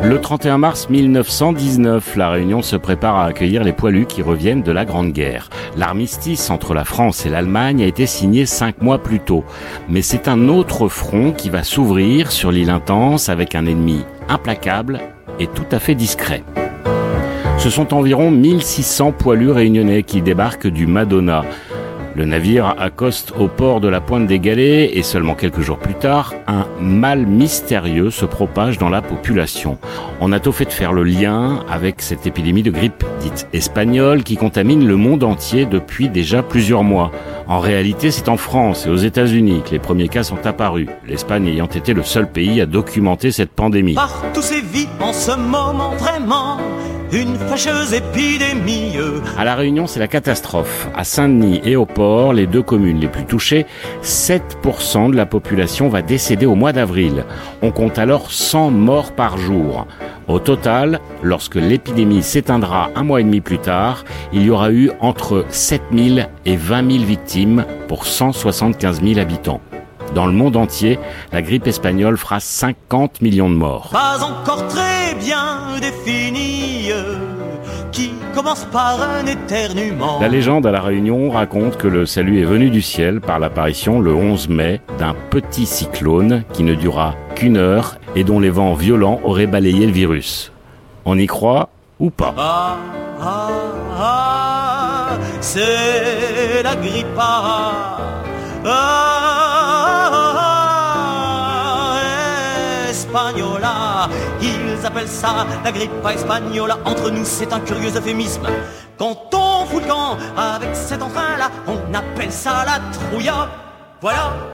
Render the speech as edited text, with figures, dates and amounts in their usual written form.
Le 31 mars 1919, la Réunion se prépare à accueillir les poilus qui reviennent de la Grande Guerre. L'armistice entre la France et l'Allemagne a été signé 5 mois plus tôt. Mais c'est un autre front qui va s'ouvrir sur l'île Intense avec un ennemi implacable et tout à fait discret. Ce sont environ 1600 poilus réunionnais qui débarquent du Madonna. Le navire accoste au port de la Pointe des Galets et seulement quelques jours plus tard, un mal mystérieux se propage dans la population. On a tôt fait de faire le lien avec cette épidémie de grippe dite espagnole qui contamine le monde entier depuis déjà plusieurs mois. En réalité, c'est en France et aux États-Unis que les premiers cas sont apparus, l'Espagne ayant été le seul pays à documenter cette pandémie. Partout sévit en ce moment vraiment une fâcheuse épidémie. À La Réunion, c'est la catastrophe. À Saint-Denis et au port, les deux communes les plus touchées, 7% de la population va décéder au mois d'avril. On compte alors 100 morts par jour. Au total, lorsque l'épidémie s'éteindra un mois et demi plus tard, il y aura eu entre 7 000 et 20 000 victimes pour 175 000 habitants. Dans le monde entier, la grippe espagnole fera 50 millions de morts. Pas encore très bien définie, qui commence par un éternuement. La légende à La Réunion raconte que le salut est venu du ciel par l'apparition le 11 mai d'un petit cyclone qui ne dura qu'une heure et dont les vents violents auraient balayé le virus. On y croit ou pas? Ah, ah, ah, c'est la grippe Espagnola, ils appellent ça la grippa espagnola. Entre nous, c'est un curieux euphémisme. Quand on fout le camp avec cet entrain-là, on appelle ça la trouilla. Voilà